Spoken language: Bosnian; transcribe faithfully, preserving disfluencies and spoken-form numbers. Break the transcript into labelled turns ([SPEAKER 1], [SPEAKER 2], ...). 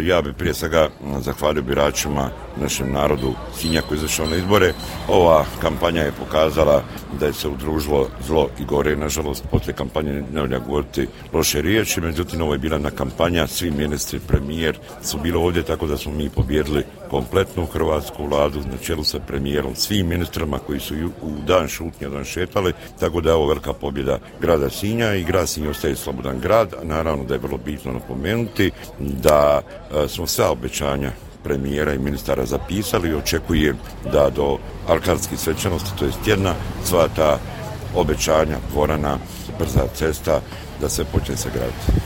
[SPEAKER 1] Ja bih prije svega zahvalio biračima, našem narodu Sinja koji je izašao na izbore. Ova kampanja je pokazala da je se udružilo zlo i gore. Nažalost, poslije kampanje ne valja govoriti loše riječi, međutim ovo je bila na kampanja, svi ministri, premijer su bili ovdje, tako da smo mi pobjedili kompletnu hrvatsku vladu na čelu sa premijerom, svim ministrima koji su u dan šutnje dan šetali, tako da je ovo velika pobjeda grada Sinja i grad Sinj ostaje slobodan grad. Naravno da je vrlo bitno napomenuti da e, smo sva obećanja premijera i ministara zapisali i očekujem da do alkarskih svečanosti, to je tjedna, sva ta obećanja, dvorana, brza cesta, da se počne sagraditi.